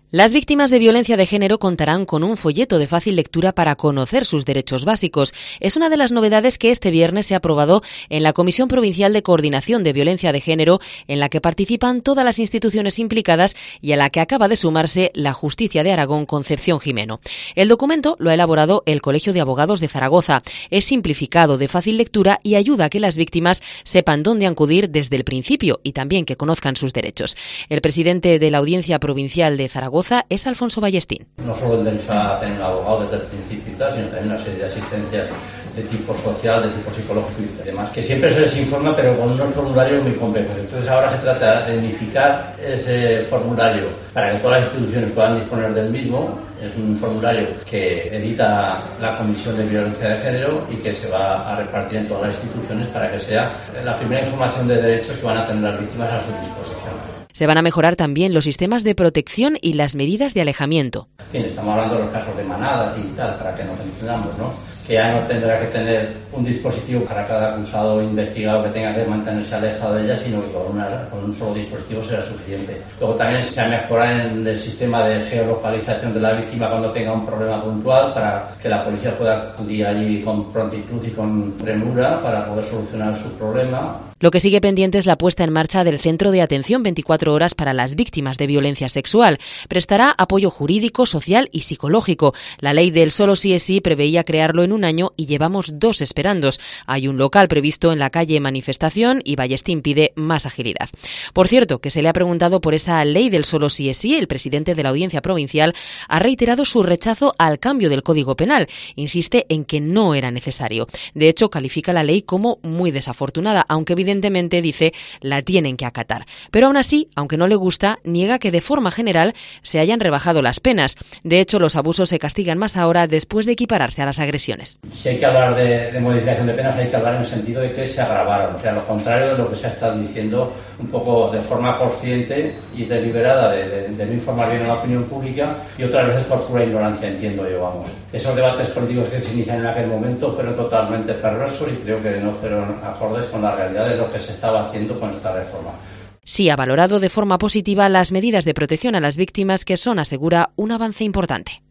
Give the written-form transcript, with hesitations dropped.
Las víctimas de violencia de género contarán con un folleto de fácil lectura para conocer sus derechos básicos. Es una de las novedades que este viernes se ha aprobado en la Comisión Provincial de Coordinación de Violencia de Género, en la que participan todas las instituciones implicadas y a la que acaba de sumarse la Justicia de Aragón Concepción Gimeno. El documento lo ha elaborado el Colegio de Abogados de Zaragoza. Es simplificado, de fácil lectura y ayuda a que las víctimas sepan dónde acudir desde el principio y también que conozcan sus derechos. El presidente de la Audiencia Provincial de Zaragoza es Alfonso Ballestín. No solo el derecho a tener un abogado desde el principio y tal, sino también una serie de asistencias de tipo social, de tipo psicológico y demás, que siempre se les informa, pero con unos formularios muy complejos. Entonces ahora se trata de unificar ese formulario para que todas las instituciones puedan disponer del mismo. Es un formulario que edita la Comisión de Violencia de Género y que se va a repartir en todas las instituciones para que sea la primera información de derechos que van a tener las víctimas a su disposición. Se van a mejorar también los sistemas de protección y las medidas de alejamiento. Bien, estamos hablando de los casos de manadas y tal, para que nos entendamos, ¿no? Que ya no tendrá que tener un dispositivo para cada acusado o investigado que tenga que mantenerse alejado de ella, sino que con un solo dispositivo será suficiente. Luego también se ha mejorado en el sistema de geolocalización de la víctima cuando tenga un problema puntual, para que la policía pueda acudir allí con prontitud y con premura para poder solucionar su problema. Lo que sigue pendiente es la puesta en marcha del Centro de Atención 24 horas para las víctimas de violencia sexual. Prestará apoyo jurídico, social y psicológico. La ley del solo sí es sí preveía crearlo en un año y llevamos 2 esperando. Hay un local previsto en la calle Manifestación y Ballestín pide más agilidad. Por cierto, que se le ha preguntado por esa ley del solo sí es sí, el presidente de la Audiencia Provincial ha reiterado su rechazo al cambio del Código Penal. Insiste en que no era necesario. De hecho, califica la ley como muy desafortunada, aunque evidentemente, dice, la tienen que acatar. Pero aún así, aunque no le gusta, niega que de forma general se hayan rebajado las penas. De hecho, los abusos se castigan más ahora después de equipararse a las agresiones. Si hay que hablar de modificación de penas, hay que hablar en el sentido de que se agravaron. O sea, lo contrario de lo que se ha estado diciendo un poco de forma consciente y deliberada de no informar bien a la opinión pública, y otras veces por pura ignorancia, entiendo yo, vamos. Esos debates políticos que se inician en aquel momento fueron totalmente perversos y creo que no fueron acordes con la realidad de lo que se estaba haciendo con esta reforma. Sí ha valorado de forma positiva las medidas de protección a las víctimas, que son, asegura, un avance importante.